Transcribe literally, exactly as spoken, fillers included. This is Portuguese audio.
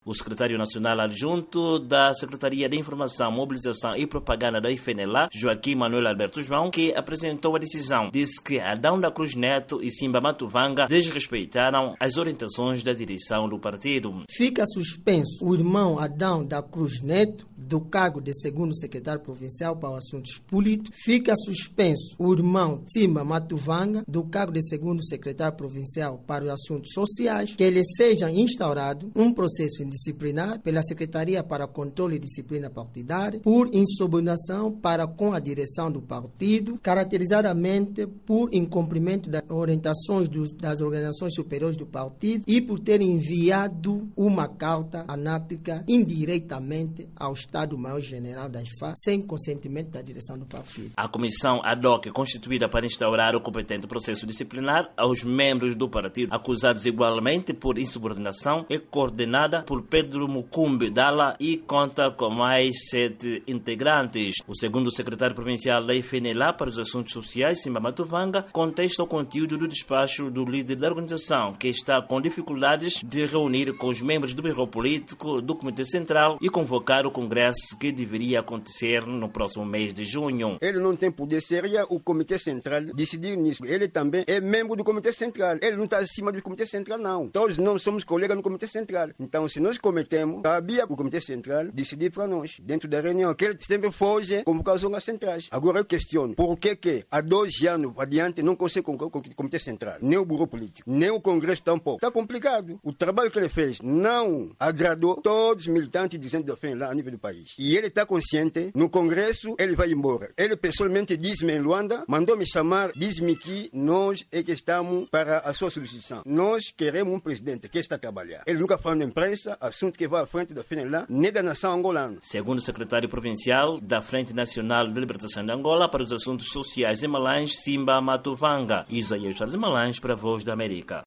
O secretário nacional adjunto da Secretaria de Informação, Mobilização e Propaganda da I F N L A, Joaquim Manuel Alberto João, que apresentou a decisão, disse que Adão da Cruz Neto e Simba Matuvanga desrespeitaram as orientações da direção do partido. Fica suspenso o irmão Adão da Cruz Neto do cargo de segundo secretário provincial para assuntos políticos. Fica suspenso o irmão Simba Matuvanga do cargo de segundo secretário provincial para os assuntos sociais. Que ele seja instaurado um processo disciplinar pela Secretaria para Controle e Disciplina Partidária por insubordinação para com a direção do partido, caracterizadamente por incumprimento das orientações dos, das organizações superiores do partido e por ter enviado uma carta anática indiretamente ao Estado-Maior-General da I F A sem consentimento da direção do partido. A comissão ad hoc constituída para instaurar o competente processo disciplinar aos membros do partido acusados igualmente por insubordinação é coordenada por Pedro Mucumbi Dala e conta com mais sete integrantes. O segundo secretário provincial da I F N L A para os assuntos sociais, Simba Matuvanga, contesta o conteúdo do despacho do líder da organização, que está com dificuldades de reunir com os membros do Bureau Político do Comitê Central e convocar o Congresso que deveria acontecer no próximo mês de junho. Ele não tem poder, seria o Comitê Central decidir nisso. Ele também é membro do Comitê Central. Ele não está acima do Comitê Central, não. Todos nós somos colegas no Comitê Central. Então, se nós cometemos, cabia o Comitê Central decidir para nós, dentro da reunião, que ele sempre foge convocação às centrais. Agora eu questiono, por que que há dois anos adiante não consegue convocar o Comitê Central, nem o Bureau Político, nem o Congresso tampouco? Está complicado. O trabalho que ele fez não agradou todos os militantes dizendo da F N L A a nível do país. E ele está consciente, no Congresso ele vai embora. Ele pessoalmente disse-me em Luanda, mandou-me chamar, diz-me que nós é que estamos para a sua substituição. Nós queremos um presidente que está a trabalhar. Ele nunca falou na imprensa, assunto que vai à frente da F N L A, nem da nação angolana. Segundo o secretário provincial da Frente Nacional de Libertação de Angola para os assuntos sociais em Malange, Simba Matuvanga. Isaías Malange para a Voz da América.